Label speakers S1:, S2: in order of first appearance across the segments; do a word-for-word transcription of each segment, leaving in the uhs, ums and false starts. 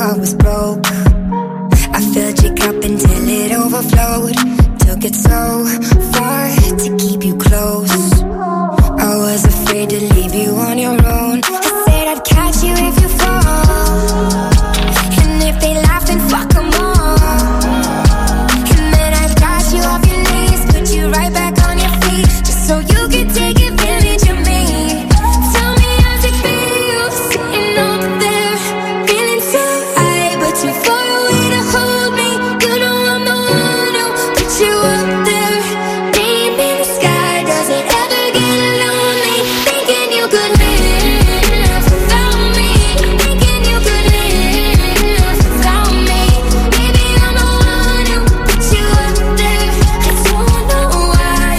S1: heart was broke. I filled your cup until it overflowed. Took it so far to keep you close. I was afraid to leave you on your own. I said I'd catch you if you fall. And if they laugh, then fuck 'em all. And then I got you off your knees, put you right back on your feet, just so you could take advantage of me. Tell me how's it feel, sitting up there, feeling so high, but too far away to hold me. You know I'm the one who put you up there, name in the sky. Does it ever get lonely, thinking you could live without me, thinking you could live without me? Maybe I'm the one who put you up there, I don't know why.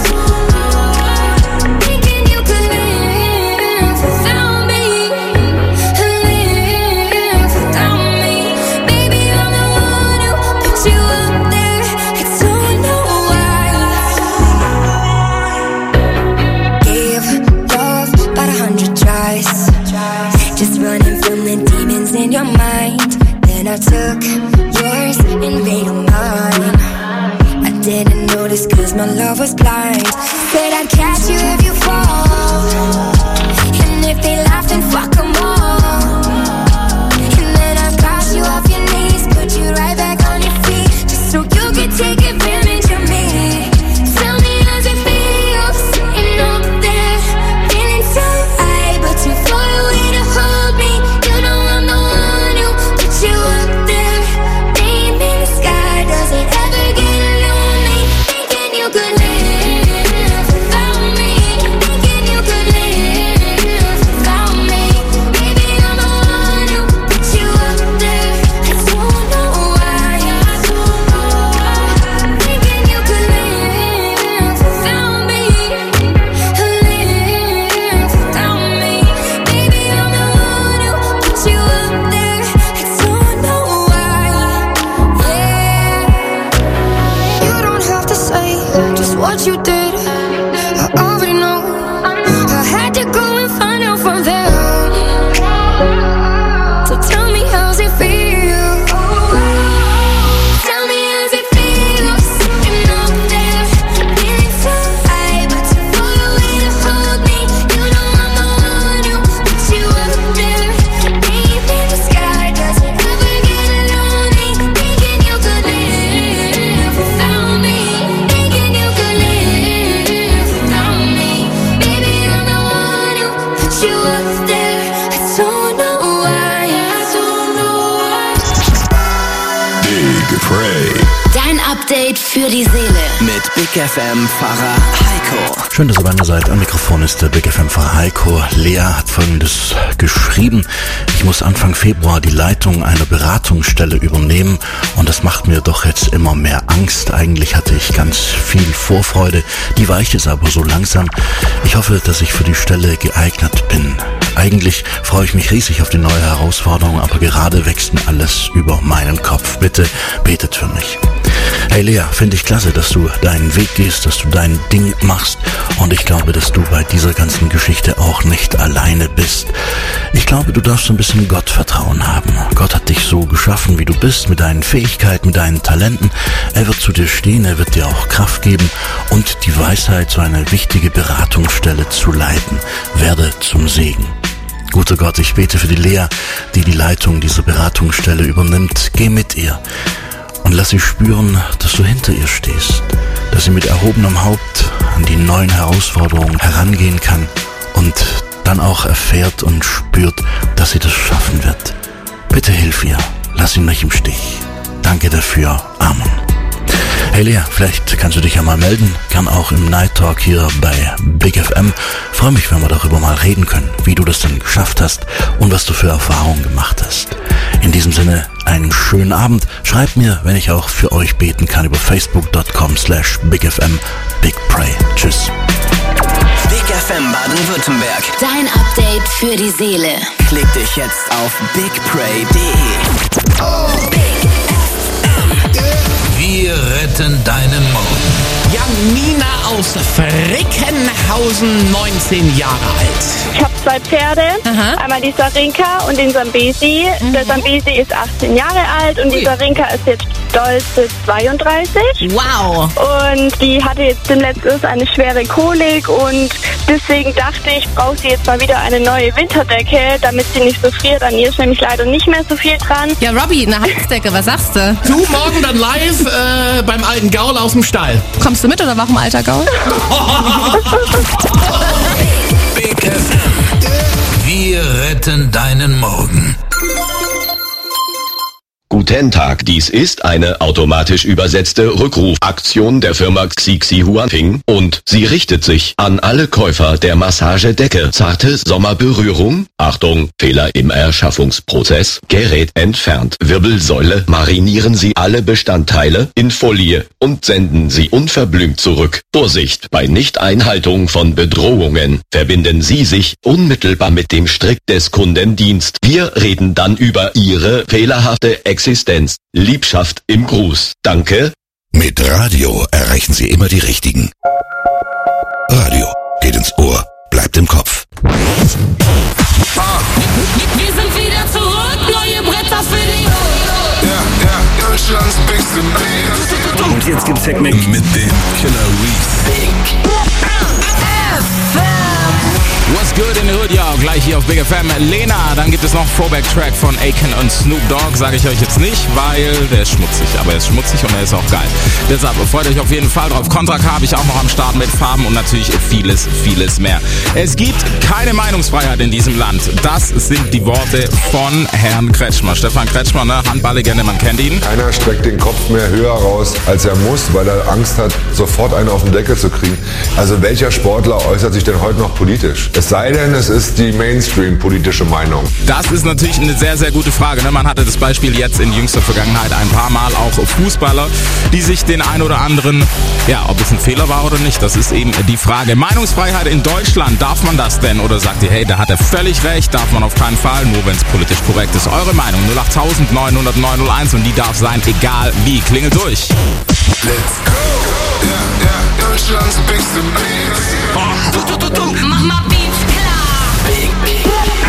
S1: Thinking you could live without me, live without me. Maybe I'm the one who put you up there, I don't know why. Gave love about a hundred tries, just running from the demons in your mind. Then I took yours and made them mine. I didn't notice 'cause my love was blind. Said I'd catch you if you fall. And if they laugh, then fuck 'em all. And then I got you off your knees, put you right back on your feet, just so you could take advantage of me. Tell me how's it feel, sitting up there, feeling so high, but too far away to hold me. You know I'm the one who put you up there, name in the sky. Does it ever get lonely, thinking you could live without me, thinking you could live without me? Maybe I'm the one who put you up there, I don't know why. Thinking you could live without me, live without me. Maybe I'm the one who put you up there, I don't know why. Yeah, you don't have to say just what you did, I already know. I had to go and find out from them. So tell me how's it feel. Tell me how's it feel, sitting up there, feeling so high, but too far away to hold me. You know I'm the one who put you up there, name in the sky. Does it ever get lonely, thinking you could live without me, thinking you could live without me? Maybe I'm the one who put you up there, I don't know why, I don't know why.
S2: Big Pray.
S3: Dein Update für die Seele.
S4: Mit Big F M-Fahrer Heiko.
S5: Schön, dass ihr bei mir seid. Am Mikrofon ist der Big F M-Fahrer Heiko. Lea hat Folgendes geschrieben: Ich muss Anfang Februar die Leitung einer Beratungsstelle übernehmen und das macht mir doch jetzt immer mehr Angst. Eigentlich hatte ich ganz viel Vorfreude, die weicht jetzt aber so langsam. Ich hoffe, dass ich für die Stelle geeignet bin. Eigentlich freue ich mich riesig auf die neue Herausforderung, aber gerade wächst mir alles über meinen Kopf. Bitte betet für mich. Hey Lea, finde ich klasse, dass du deinen Weg gehst, dass du dein Ding machst und ich glaube, dass du bei dieser ganzen Geschichte auch nicht alleine bist. Ich glaube, du darfst ein bisschen Gottvertrauen haben. Gott hat dich so geschaffen, wie du bist, mit deinen Fähigkeiten, mit deinen Talenten. Er wird zu dir stehen, er wird dir auch Kraft geben und die Weisheit, so eine wichtige Beratungsstelle zu leiten. Werde zum Segen. Guter Gott, ich bete für die Lea, die die Leitung dieser Beratungsstelle übernimmt. Geh mit ihr. Und lass sie spüren, dass du hinter ihr stehst, dass sie mit erhobenem Haupt an die neuen Herausforderungen herangehen kann und dann auch erfährt und spürt, dass sie das schaffen wird. Bitte hilf ihr, lass ihn nicht im Stich. Danke dafür. Amen. Hey Lea, vielleicht kannst du dich ja mal melden, gern auch im Night Talk hier bei Big F M. Freue mich, wenn wir darüber mal reden können, wie du das denn geschafft hast und was du für Erfahrungen gemacht hast. In diesem Sinne, einen schönen Abend. Schreibt mir, wenn ich auch für euch beten kann, über facebook.com slash bigfm. Big Pray. Tschüss.
S4: Big F M Baden-Württemberg.
S3: Dein Update für die Seele.
S4: Klick dich jetzt auf big pray punkt de.
S2: Wir retten deinen Morgen.
S6: Janina aus Frickenhausen, neunzehn Jahre alt.
S7: Ich habe zwei Pferde, Aha. einmal die Sarinka und den Sambesi. Mhm. Der Sambesi ist achtzehn Jahre alt und Ui. die Sarinka ist jetzt stolze zweiunddreißig.
S8: Wow.
S7: Und die hatte jetzt im letzten eine schwere Kolik und deswegen dachte ich, brauche sie jetzt mal wieder eine neue Winterdecke, damit sie nicht so friert. An ihr ist nämlich leider nicht mehr so viel dran.
S8: Ja, Robby, eine Heizdecke, was sagst du?
S6: Du, morgen dann live äh, beim alten Gaul aus dem Stall.
S8: Kommst du mit oder warum alter Gaul?
S2: Big F M. Wir retten deinen Morgen.
S9: Guten Tag, dies ist eine automatisch übersetzte Rückrufaktion der Firma Xixi Huanping und sie richtet sich an alle Käufer der Massagedecke. Zarte Sommerberührung, Achtung, Fehler im Erschaffungsprozess, Gerät entfernt, Wirbelsäule, marinieren Sie alle Bestandteile in Folie und senden Sie unverblümt zurück. Vorsicht bei Nichteinhaltung von Bedrohungen. Verbinden Sie sich unmittelbar mit dem Strick des Kundendienst. Wir reden dann über Ihre fehlerhafte Existenz. Liebschaft im Gruß. Danke.
S2: Mit Radio erreichen Sie immer die Richtigen. Radio geht ins Ohr, bleibt im Kopf.
S10: Ah. Wir sind wieder zurück, neue Bretter für die Ja, ja, Deutschlands Big City.
S2: Und jetzt gibt's Segment mit dem Killer Reese.
S6: What's good in the hood, ja, gleich hier auf Big F M. Lena, dann gibt es noch Throwback-Track von Akon und Snoop Dogg, sage ich euch jetzt nicht, weil der ist schmutzig, aber er ist schmutzig und er ist auch geil. Deshalb freut euch auf jeden Fall drauf. Contra K habe ich auch noch am Start mit Farben und natürlich vieles, vieles mehr. Es gibt keine Meinungsfreiheit in diesem Land. Das sind die Worte von Herrn Kretschmer. Stefan Kretschmer, ne? Handballlegende, man kennt ihn.
S11: Keiner streckt den Kopf mehr höher raus, als er muss, weil er Angst hat, sofort einen auf den Deckel zu kriegen. Also welcher Sportler äußert sich denn heute noch politisch? Es sei denn, es ist die Mainstream-politische Meinung.
S6: Das ist natürlich eine sehr, sehr gute Frage. Ne? Man hatte das Beispiel jetzt in jüngster Vergangenheit ein paar Mal, auch Fußballer, die sich den ein oder anderen, ja, ob es ein Fehler war oder nicht, das ist eben die Frage. Meinungsfreiheit in Deutschland, darf man das denn? Oder sagt ihr, hey, da hat er völlig recht, darf man auf keinen Fall, nur wenn es politisch korrekt ist. Eure Meinung, null acht neun null null neun null eins und die darf sein, egal wie. Klingelt durch.
S10: Let's go! Ja, ja, Deutschlands Big City.
S3: Oh. Mach mal Beats klar.
S10: Big, big.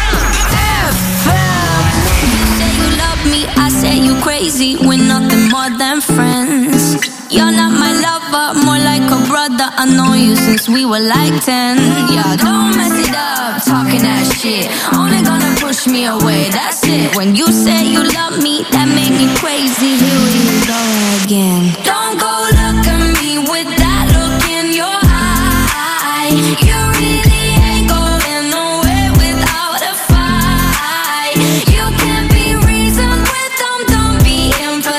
S3: F M. You say you love me, I say you crazy. We're nothing more than friends. You're not my lover, more like a brother. I know you since we were like ten. Yeah, don't mess it up, talking that shit. Only gonna push me away, that's it. When you say you love me, that made me crazy. Here we go again. Don't go look at me with that look in your eye. You really ain't going nowhere without a fight. You can't be reasoned with them, don't be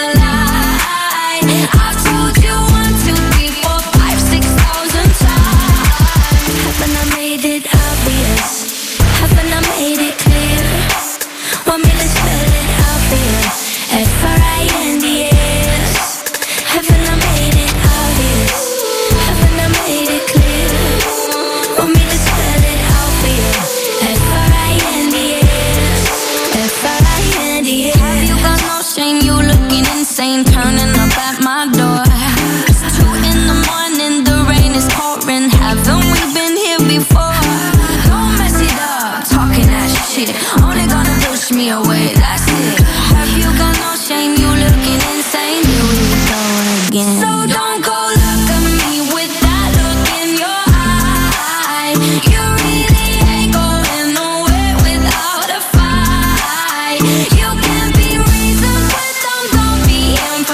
S3: impolite. I've told you one, two, three, four, five, six thousand times. Haven't I made it obvious? Haven't I made it clear? Want me to spell it out for you? F R I N D S. Haven't I made it obvious? Haven't I made it clear? Want me to spell it out for you? F R I N D S. F R I N D S. Have you got no shame? You looking insane, turning up at my door. It's two in the morning, the rain is pouring. Haven't we been here before? Don't mess it up, talking that shit. Only gonna push me away, that's it. Have you got no shame? You looking insane. Here we go again. So don't go look at me with that look in your eye. You really ain't going nowhere without a fight. You can't be reasoned with them, don't be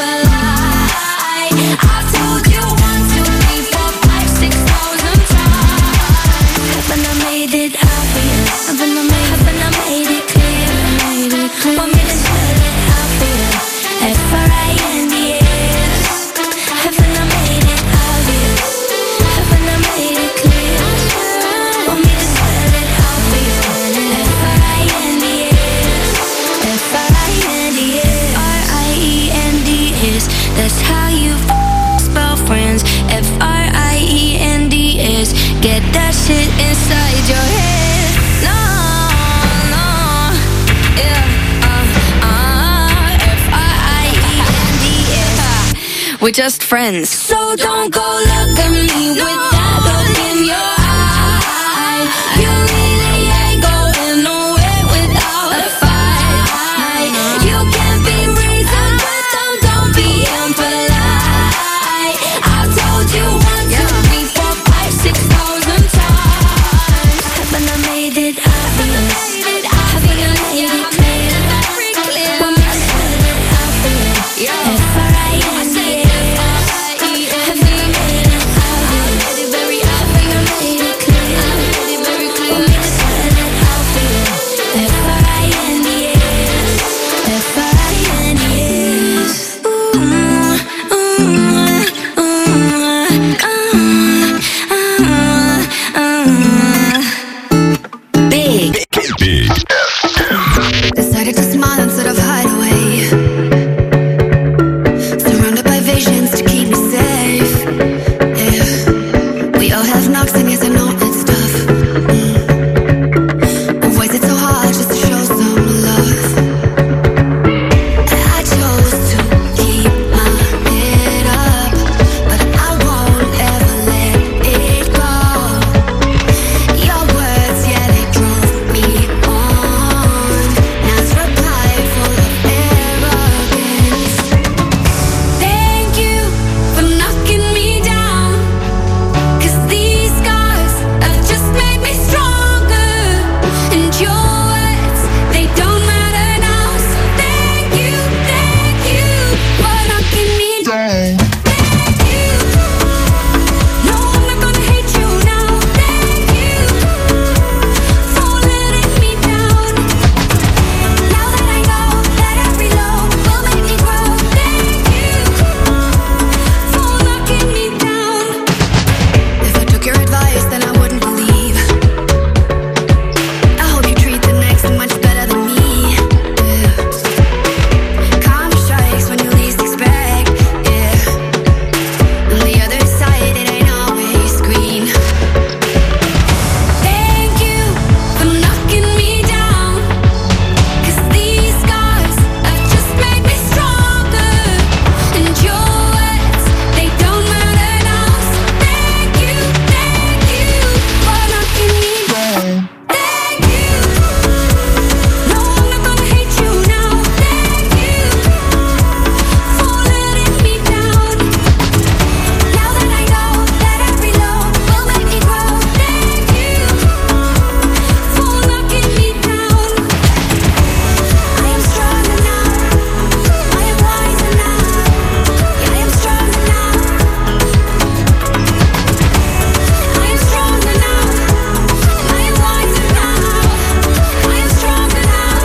S3: impolite. I've told you one, two, three, four, five, six thousand times. Haven't I made it obvious? Haven't I made, haven't I made it clear? Made it clear. Want me to spell it out for you? F R I N D S. Haven't I made it obvious? Haven't I made it clear? Want me to spell it out for you? F R I N D S. F R I N D S. R I E N D S. That's how you spell friends. F R I E N D S. Get that shit inside your head. No, no, yeah, uh, uh, F R I E N D S. we're just friends. So don't go look at me with that look in your eye. You really ain't going nowhere without a fight. You can be reasoned, but don't, don't be impolite. I've told you one, two, three, four, five, six thousand times. Haven't I made it obvious? Haven't I made it clear? When I said it, I feel it. F R I N D S. Haven't I made it obvious? Very obvious. I made it clear. I made it very clear. When I said it, I feel it. F R I N D S. F R I N D S. Ooh, ooh, ooh, uh, uh, uh. Big.
S2: Big.
S1: Decided to smile instead of hide away. Surrounded by visions to keep me safe. Yeah. We all have knocks and yes I know it's tough. Mm. Why is it so hard just to show some love? I chose to keep my head up, but I won't ever let it go. Your words, yeah, they drove me on. Now's reply full of arrogance. Thank you for knocking me down, 'cause these scars have just made me stronger. And your words, they don't matter now. So thank you, thank you for knocking me down. Thank you. No, I'm not gonna hate you now. Thank you for letting me down. Now that I know that every low will make me grow. Thank you for knocking me down. If I took your advice, then I wouldn't believe. I hope you treat the next much better than me. Yeah. Karma strikes when you least expect. Yeah. On the other side, it ain't always green. Thank you for knocking me down, 'cause these scars have just made me stronger. And your words, they don't matter now. So thank you, thank you for knocking me down. Thank you. No, I'm not gonna hate you now. Thank you for letting me down. Now that I know that every low will make me grow. Thank you for knocking me down. I am stronger now. I am wiser now. I am stronger now. I am stronger now. I am wiser now. I am stronger now.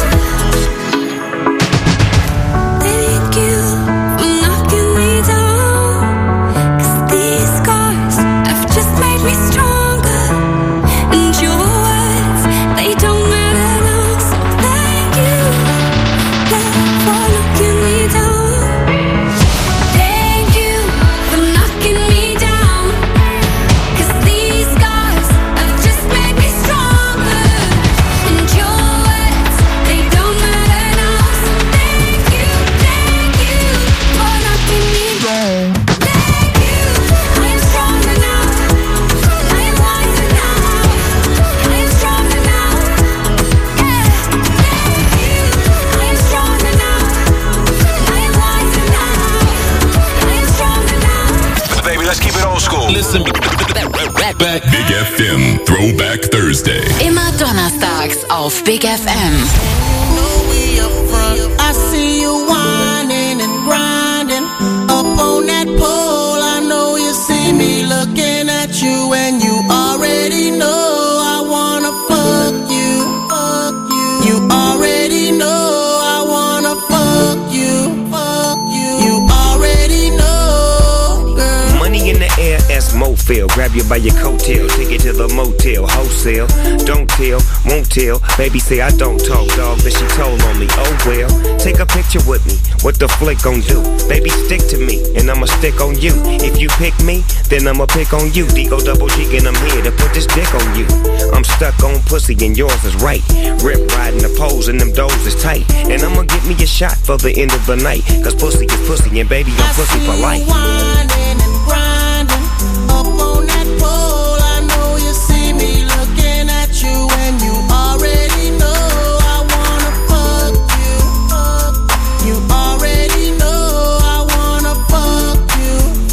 S1: Thank you for knocking me down, 'cause these scars have just made me stronger. And your words, they don't matter now. So thank you, yeah, for knocking me down. Thank you for knocking me down, 'cause these scars have just made me stronger. And your words, they don't matter now. So thank you, thank you for knocking me down. Thank you. I am stronger now. I am wiser now. I am stronger now. Yeah. Thank you. I am stronger now. I am wiser now. I am stronger now.
S10: Baby, let's keep it old school. Listen.
S2: Big F M Throwback Thursday.
S12: Immer donnerstags auf Big F M.
S13: I see you whining and grinding up on that pole. I know you see me looking at you, and you already know I wanna fuck you. Fuck you. You already know I wanna fuck you. Fuck you. You already know, girl.
S14: Money in the air as Mofil. Grab you by your coattail, take it to the motel, wholesale. Don't tell, won't tell. Baby say I don't talk, dog, but she told on me. Oh well, take a pic picture with me, what the flick gon' do? Baby, stick to me, and I'ma stick on you. If you pick me, then I'ma pick on you. D-Go double G, and I'm here to put this dick on you. I'm stuck on pussy, and yours is right. Rip riding the poles, and them doors is tight. And I'ma get me a shot for the end of the night. Cause pussy is pussy, and baby, I'm pussy for life.
S13: Whining and grinding up on that pole. I know you see me looking at you, and you already know I wanna fuck you. You already know I wanna fuck you.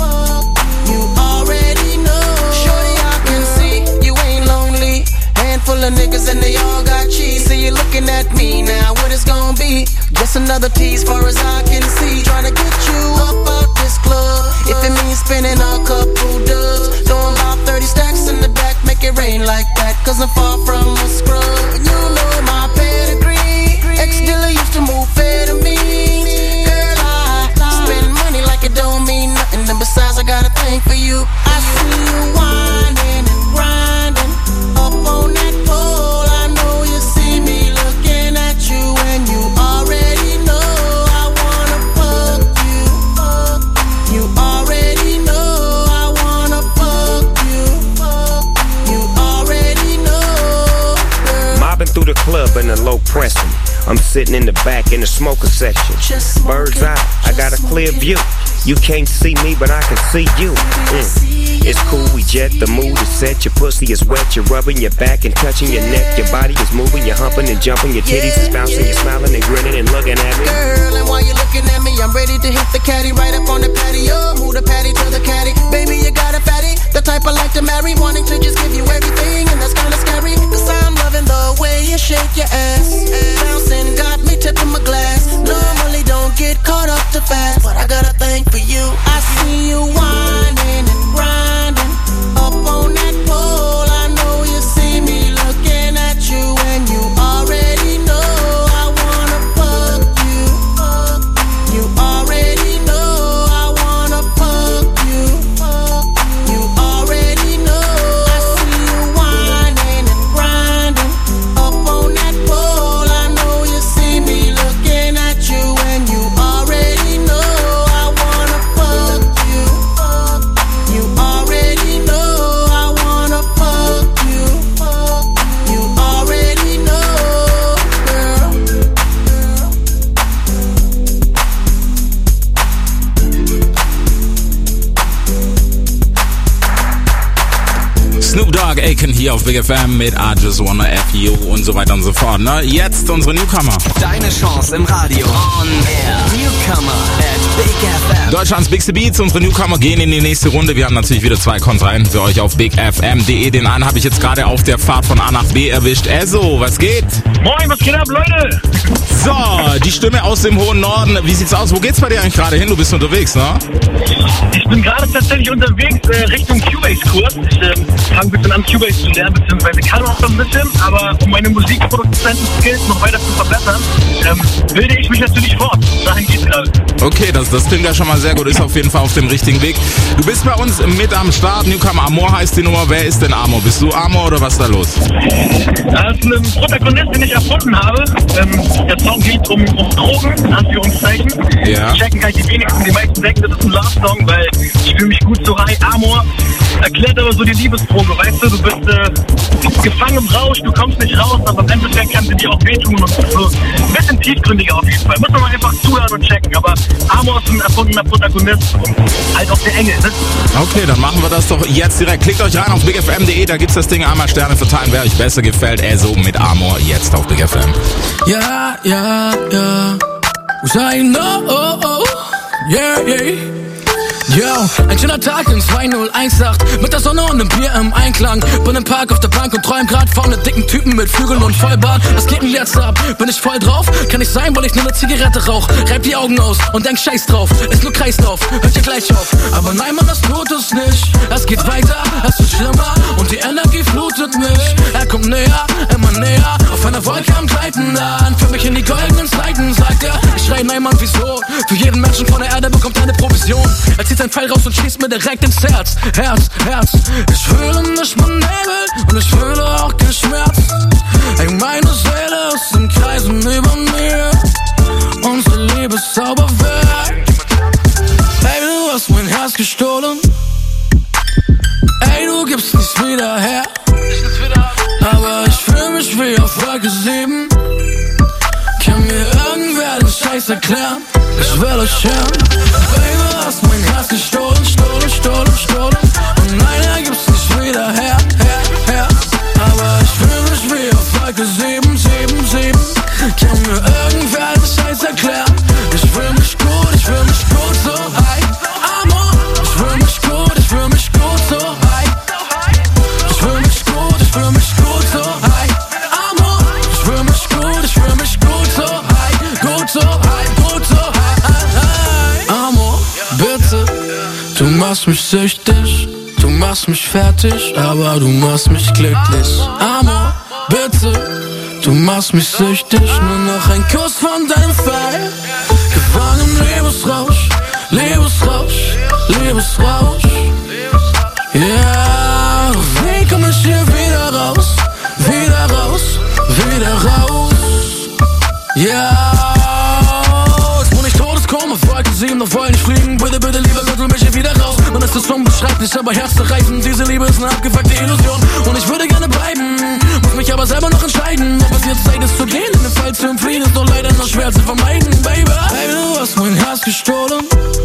S13: You already know. Shorty, I can see you ain't lonely. Handful of niggas and they all got cheese. See you looking at me now. What it's gonna be? Just another tease, far as I can see. Trying to get you up out this club. If it means spending a couple dubs, throwing about thirty stacks in the back, make it rain like that. Cause I'm far from a scrub. You know my pedigree. Ex-dealer used to move fair to me. Girl, I spend money like it don't mean nothing. And besides, I got a thing for you. I see you whining and grinding up on that pole. I know you see me looking at you, and you already know I wanna fuck you. You already know I wanna fuck you. You already know, girl.
S14: Mobbing through the club in a low pressing. I'm sitting in the back in the smoker section. Bird's eye, I got a clear view. You can't see me, but I can see you. Mm. It's cool, we jet, the mood is set. Your pussy is wet, you're rubbing your back and touching your neck. Your body is moving, you're humping and jumping. Your titties is bouncing, you're smiling and grinning and looking at me.
S13: Girl, and while you're looking at me, I'm ready to hit the caddy right up on the patio. Move the patty to the caddy. Baby, you got a fatty, the type I like to marry. Wanting to just give you everything, and that's kinda scary. Cause I'm loving the way you shake your ass. Bouncing got me tipping my glass. Normally don't get caught up too fast, but I got a thing for you. I see you whining and grinding up on that pole. I know you see me looking at you, and you already know I wanna fuck you. You already know I wanna fuck you. You already know. I see you whining and grinding up on that pole. I know you see me looking at you, and you already know I wanna fuck you. You already know I wanna fuck you. You already know, girl.
S6: Snoop Dogg, Aiken hier auf Big F M mit I Just Wanna F You und so weiter und so fort. Ne? Jetzt unsere Newcomer.
S4: Deine Chance im Radio. On Air. Newcomer at Big F M.
S6: Deutschlands Bigste Beats, unsere Newcomer gehen in die nächste Runde. Wir haben natürlich wieder zwei Kontrahenten für euch auf big f m punkt d e. Den einen habe ich jetzt gerade auf der Fahrt von A nach B erwischt. Esso, was geht?
S15: Moin, was geht ab, Leute?
S6: So, die Stimme aus dem hohen Norden. Wie sieht's aus? Wo geht's bei dir eigentlich gerade hin? Du bist unterwegs, ne?
S15: Ich bin gerade tatsächlich unterwegs äh, Richtung Cubase-Kurs. Ich äh, fange ein bisschen an, Cubase zu lernen, beziehungsweise kann auch schon ein bisschen, aber um meine Musikproduzenten-Skills noch weiter zu verbessern, ähm, bilde ich mich natürlich fort. Dahin geht's gerade.
S6: Okay, das, das klingt ja schon mal sehr gut. Ist auf jeden Fall auf dem richtigen Weg. Du bist bei uns mit am Start. Newcomer Amor heißt die Nummer. Wer ist denn Amor? Bist du Amor oder was ist da los?
S15: Das ist ein Protagonist, den ich erfunden habe. Ähm, der Song geht um, um Drogen, in Anführungszeichen.
S6: Ja.
S15: Checken kann ich die wenigsten, die meisten denken, das ist ein Love-Song, weil ich fühle mich gut so high. Amor erklärt aber so die Liebesdroge, weißt du, du bist äh, gefangen im Rausch, du kommst nicht raus, aber im Endeffekt kann sie dir auch wehtun und so ein bisschen tiefgründiger auf jeden Fall. Muss man mal einfach zuhören und checken, aber Amor ist ein erfundener Protagonist und halt auch der Engel, ne?
S6: Okay, dann machen wir das doch jetzt direkt. Klickt euch rein auf big f m punkt d e, da gibt's das Ding einmal Sterne verteilen, wer euch besser gefällt. Also mit Amor jetzt auf Big F M.
S16: Ja, ja, ja. Was I know, oh, oh. Yeah, yeah. Yo, ein schöner Tag in zwei null eins acht mit der Sonne und dem Bier im Einklang. Bin im Park auf der Bank und träum grad von einem dicken Typen mit Flügeln und Vollbart. Was geht denn jetzt ab? Bin ich voll drauf? Kann ich sein, weil ich nur eine Zigarette rauch. Reib die Augen aus und denk scheiß drauf. Ist nur Kreislauf, hört ihr gleich auf. Aber nein, Mann, das tut es nicht. Es geht weiter, es wird schlimmer und die Energie flutet mich. Er kommt näher, immer näher, auf einer Wolke am Gleiten an. Für mich in die goldenen Zeiten, sagt er. Ich schrei, nein, Mann, wieso? Für jeden Menschen von der Erde bekommt er eine Provision. Er zieht sein Pfeil raus und schießt mir direkt ins Herz. Herz, Herz. Ich fühle nicht mein Nebel und ich fühle auch den Schmerz. Ey, meine Seele ist im Kreisen über mir. Unsere Liebe bist Zauberwerk. Baby, du hast mein Herz gestohlen. Ey, du gibst nichts wieder her. Aber ich fühl mich wie auf Wolke sieben. Kann mir irgendwer den Scheiß erklären? Ich will euch hören. Baby, du hast mein Herz gestohlen, stohlen, stohlen, stohlen. Und leider gibt's nicht wieder her, her, her. Aber ich fühl mich wie auf Wolke sieben, sieben, sieben. Kann mir irgendwer den Scheiß erklären? Ich fühl mich gut, ich fühl mich gut, so high. Amor, ich fühl mich gut, ich fühl mich gut, so high. Ich fühl mich gut, ich fühl mich gut, so high. Amor, ich fühl mich gut, ich fühl mich gut, so high. Gut, so high, gut, so high. Amor, bitte, du machst mich süchtig. Du machst mich fertig, aber du machst mich glücklich. Amor, bitte, du machst mich süchtig. Nur noch ein Kuss von deinem Pfeil. Gefangen im Lebensrausch, Lebensrausch, Lebensrausch. Ja, yeah, wie komm ich hier wieder raus? Wieder raus, wieder raus. Ja, yeah, jetzt wohn ich Todeskoma, Wolke sieben, doch wollen nicht fliegen. Bitte, bitte, lieber Gott, hol mich hier wieder raus. Man ist es unbeschreiblich, aber herzzerreißend. Diese Liebe ist eine abgefuckte Illusion. Und ich würde gerne bleiben, muss mich aber selber noch entscheiden, ob es jetzt Zeit ist zu gehen. In den Fall zu entfliehen ist doch leider noch schwer zu vermeiden, Baby. Baby, du hast mein Herz gestohlen.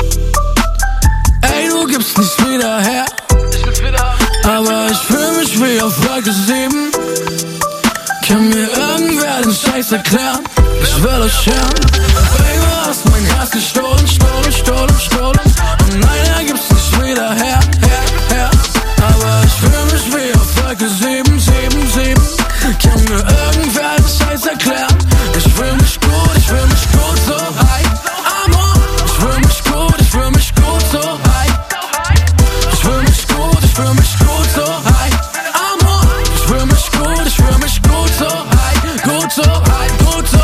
S16: Ey, du gibst nichts wieder her. Aber ich fühl mich wie auf Wolke sieben. Kann mir irgendwer den Scheiß erklären? Ich will euch hören. Baby, du hast mein Herz gestohlen, stohlen, stohlen, stohlen. Und leider gibt's nicht wieder her, her, her. Aber ich fühl mich wie auf Wolke sieben, sieben, sieben. Kann mir irgendwer den Scheiß erklären? Ich fühl mich gut, ich fühl mich gut, so high. Amor, ich fühl mich gut, ich fühl mich gut, so high. Ich fühl mich gut, ich fühl mich gut, so high. Amor, ich fühl mich gut, ich fühl mich gut, so high. Gut, so high, gut, so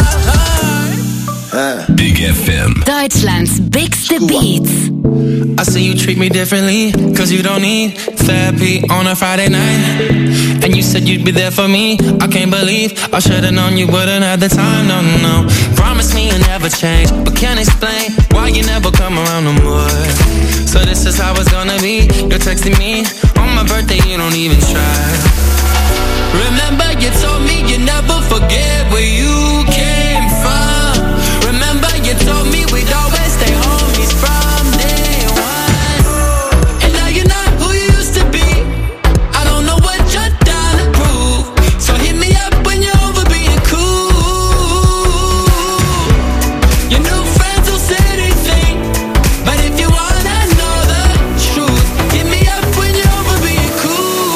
S16: high.
S2: Big F M.
S12: Deutschlands bigste Beats.
S17: I see you treat me differently, cause you don't need therapy on a Friday night. And you said you'd be there for me, I can't believe I should've known you wouldn't have the time, no, no. Promise me you'll never change, but can't explain why you never come around no more. So this is how it's gonna be, you're texting me on my birthday, you don't even try. Remember you told me you never forget where you came from. Remember you told me we'd always stay homies from day one. And now you're not who you used to be. I don't know what you're trying to prove. So hit me up when you're over being cool. Your new friends will say anything, but if you wanna know the truth, hit me up when you're over being cool.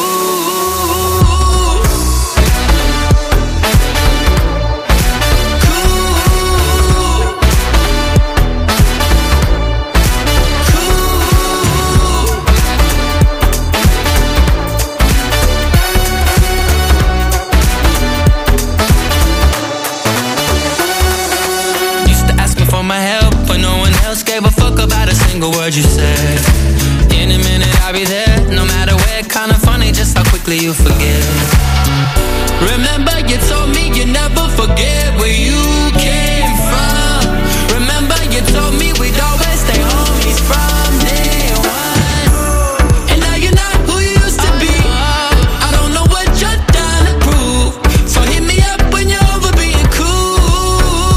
S17: Gave a fuck about a single word you said. In a minute I'll be there, no matter where. Kinda funny just how quickly you forget. Remember you told me you never forget where you came from. Remember you told me we'd always stay homies from day one. And now you're not who you used to be. I don't know what you're trying to prove. So hit me up when you're over being cool.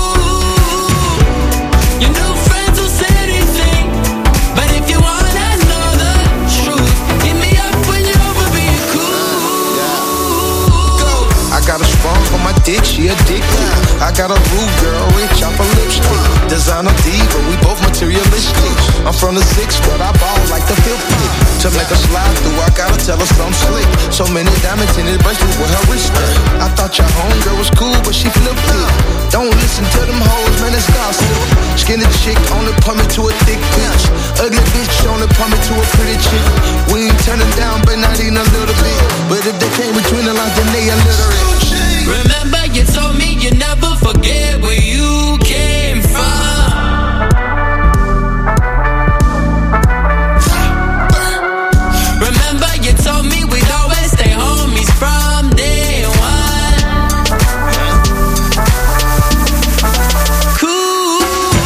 S17: Your new friends will say anything, but if you wanna know the truth, hit me up when you're over being cool.
S18: Go. I got a sprung on my dick, she addicted. I got a rude girl, rich off a lipstick. Designer diva, we both materialistic. I'm from the six, but I ball like the fifty. To make a slide through, I gotta tell her something slick. So many diamonds in his bracelet with her wrist. I thought your homegirl was cool, but she flipped it. Don't listen to them hoes, man, it's gossip. Skinny chick only point me to a thick bitch. Ugly bitch only point me to a pretty chick. We ain't turning down, but not even a little bit. But if they came between the lines, then they illiterate.
S17: Remember you told me you never forget where you came from. Remember you told me we'd always stay homies from day one. Cool.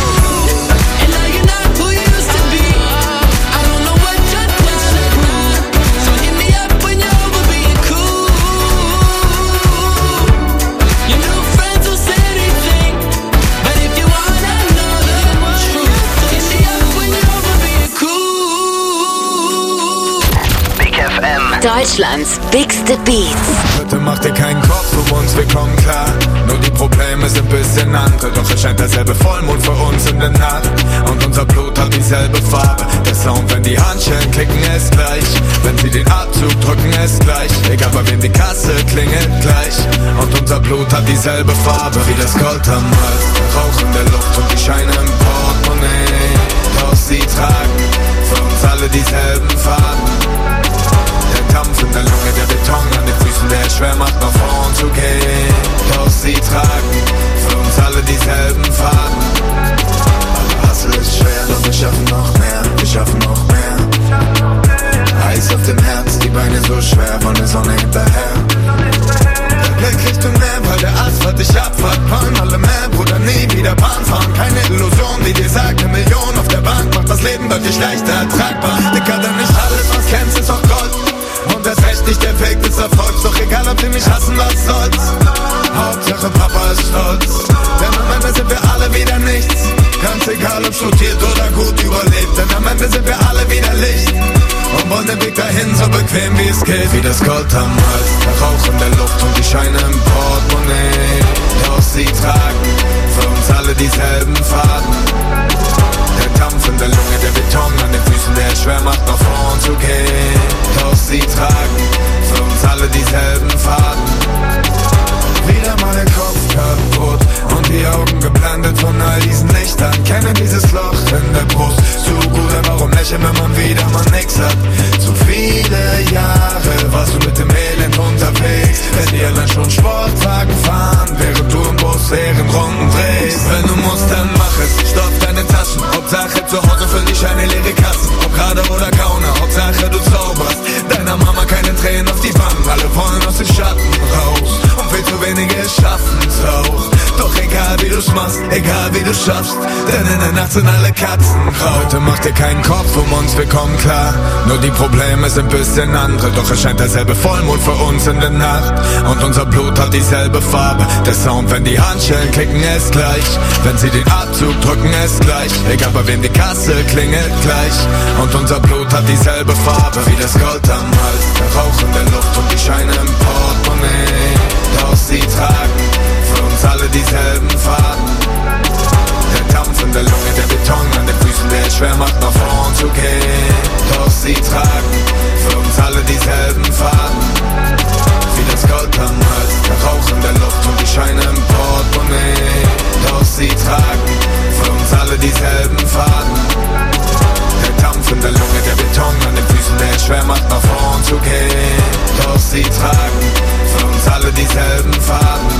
S12: Deutschlands biggste Beats.
S19: Bitte mach dir keinen Kopf um uns, wir kommen klar. Nur die Probleme sind bisschen andere. Doch es scheint derselbe Vollmond für uns in der Nacht. Und unser Blut hat dieselbe Farbe. Der Sound, wenn die Handschellen klicken, ist gleich. Wenn sie den Abzug drücken, ist gleich. Egal bei wem die Kasse klingelt gleich. Und unser Blut hat dieselbe Farbe wie das Gold am Hals. Der Rauch in der Luft und die Scheine im Portemonnaie. Doch sie tragen für uns alle dieselben Farben. Der Dampf in der Lunge, der Beton an den Füßen, der es schwer macht, nach vorn zu gehen. Doch sie tragen für uns alle dieselben Farben. Aber Hustle ist schwer, doch wir schaffen noch mehr, wir schaffen noch mehr. Eis auf dem Herz, die Beine so schwer, von der Sonne hinterher. Der Blick Richtung Meer, weil der Asphalt dich abfahrt. Palm alle mehr, Bruder, nie wieder Bahn fahren. Keine Illusion, die dir sagt, eine Million auf der Bank macht das Leben deutlich leichter ertragbar. Dicker, denn nicht alles, was kennst, ist auch Gold. Und das recht nicht der Weg des Erfolgs. Doch egal, ob sie mich hassen, was soll's. Hauptsache Papa ist stolz. Denn am Ende sind wir alle wieder nichts. Ganz egal, ob studiert oder gut überlebt. Denn am Ende sind wir alle wieder Licht. Und wollen den Weg dahin so bequem wie es geht. Wie das Gold am Hals, der Rauch in der Luft und die Scheine im Portemonnaie. Doch sie tragen für uns alle dieselben Farben. Der Dampf in der Lunge, der Beton an den Füßen, der es schwer macht, nach vorn zu gehen. Doch sie tragen für uns alle dieselben Farben. Wieder mal der Kopf kaputt und die Augen geblendet von all diesen Lichtern. Kenne dieses Loch in der Brust zu gut, aber warum lächeln, wenn man wieder mal nix hat? Zu viele Jahre warst du mit dem Elend unterwegs. Wenn die anderen schon Sportwagen fahren, während du im Bus Ehrenrunden drehst. Wenn du musst, dann mach es, stopf deine Taschen. Hauptsache zu Hause füllen die Scheine leere Kassen. Ob gerade oder Gauner, Hauptsache du zauberst. Deiner Mama keine Tränen auf die Wangen, alle wollen aus dem Schatten raus. Und viel zu wenige schaffen's auch. Doch egal wie du's machst, egal wie du schaffst, denn in der Nacht sind alle Katzen grau. Heute mach dir keinen Kopf um uns, wir kommen klar. Nur die Probleme sind bisschen andere. Doch es scheint derselbe Vollmond für uns in der Nacht. Und unser Blut hat dieselbe Farbe. Der Sound, wenn die Handschellen klicken, ist gleich. Wenn sie den Abzug drücken, ist gleich. Egal bei wem die Kasse klingelt gleich. Und unser Blut hat dieselbe Farbe wie das Gold am Hals. Der Rauch in der Luft und die Scheine im Portemonnaie. Doch sie tragen für uns alle dieselben Farben. Der Dampf in der Lunge, der Beton an den Füßen, der es schwer macht, nach vorn zu gehen. Doch sie tragen für uns alle dieselben Farben. Wie das Gold am Hals, der Rauch in der Luft und die Scheine im Portemonnaie. Doch sie tragen für uns alle dieselben Farben. Der Dampf in der Lunge, der Beton an den Füßen, der es schwer macht, nach vorn zu gehen. Doch sie tragen für uns alle dieselben Farben.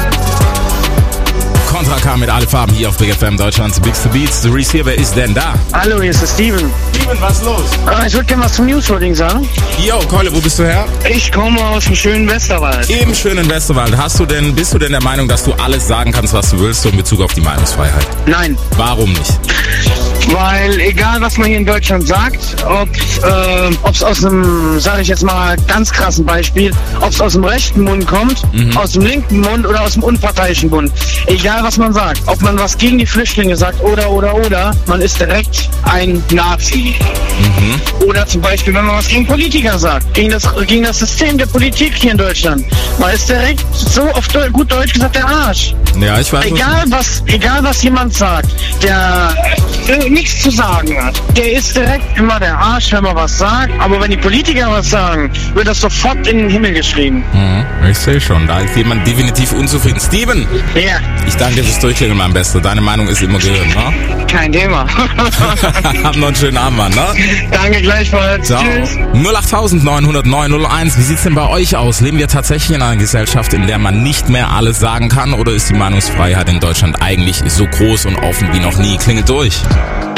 S6: Contra K mit alle Farben hier auf Big F M, Deutschlands biggste Beats. The Receiver ist denn da?
S20: Hallo, hier ist der Steven.
S6: Steven, was ist los?
S20: Ah, ich würde gerne was zum Newsreading sagen.
S6: Jo, Keule, wo bist du her?
S20: Ich komme aus dem schönen Westerwald.
S6: Im schönen Westerwald. Hast du denn, bist du denn der Meinung, dass du alles sagen kannst, was du willst, so in Bezug auf die Meinungsfreiheit?
S20: Nein.
S6: Warum nicht?
S20: Weil egal, was man hier in Deutschland sagt, ob es äh, aus einem, sage ich jetzt mal ganz krassen Beispiel, ob es aus dem rechten Mund kommt, mhm. aus dem linken Mund oder aus dem unparteiischen Mund. Egal, was man sagt, ob man was gegen die Flüchtlinge sagt oder, oder, oder, man ist direkt ein Nazi. Mhm. Oder zum Beispiel, wenn man was gegen Politiker sagt, gegen das, gegen das System der Politik hier in Deutschland. Man ist direkt so auf Deu- gut Deutsch gesagt der Arsch.
S6: Ja, ich weiß.
S20: Egal was, egal was jemand sagt, der äh, nichts zu sagen hat, der ist direkt immer der Arsch, wenn man was sagt. Aber wenn die Politiker was sagen, wird das sofort in den Himmel geschrieben.
S6: Mhm, ich sehe schon, da ist jemand definitiv unzufrieden. Steven!
S20: Ja.
S6: Ich danke dir fürs Durchklingeln, mein Bester. Deine Meinung ist immer gehört, ne?
S20: Kein Thema.
S6: Hab noch einen schönen Abend, Mann, ne?
S20: Danke gleichfalls.
S6: Ciao.
S20: Tschüss.
S6: null acht neun null neun null eins. Wie sieht's denn bei euch aus? Leben wir tatsächlich in einer Gesellschaft, in der man nicht mehr alles sagen kann? Oder ist die Meinungsfreiheit in Deutschland eigentlich so groß und offen wie noch nie? Klingelt durch.